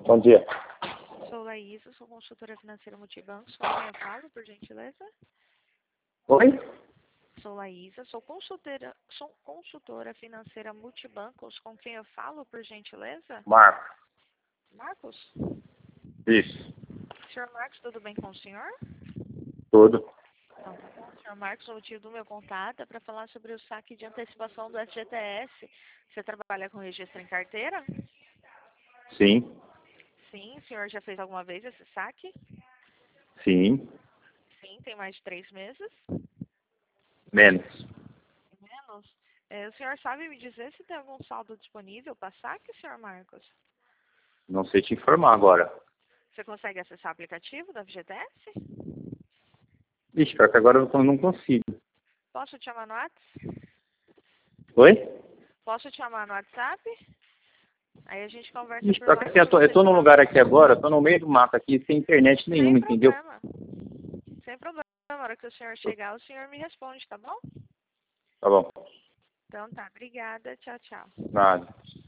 Bom dia. Sou Laísa, sou consultora financeira Multibancos. Com quem eu falo, por gentileza? Oi? Sou Laísa, sou consultora financeira Multibancos. Com quem eu falo, por gentileza? Marco. Marcos? Isso. Senhor Marcos, tudo bem com o senhor? Tudo. Então, tá bom. Senhor Marcos, o motivo do meu contato é para falar sobre o saque de antecipação do FGTS. Você trabalha com registro em carteira? Sim. Sim. O senhor já fez alguma vez esse saque? Sim. Sim. Tem mais de 3 meses? Menos. Menos? O senhor sabe me dizer se tem algum saldo disponível para saque, senhor Marcos? Não sei te informar agora. Você consegue acessar o aplicativo da FGTS? Ixi, pior que agora eu não consigo. Posso te chamar no WhatsApp? Oi? Posso te chamar no WhatsApp? Aí a gente conversa Ixi, por pior que lá assim, se eu você tô num tiver lugar alguma aqui dúvida. agora, eu tô no meio do mato aqui, sem internet Sem nenhuma, entendeu? problema. Sem problema. Na hora que o senhor chegar, o senhor me responde, tá bom? Tá bom. Então tá, obrigada. Tchau, tchau. Nada.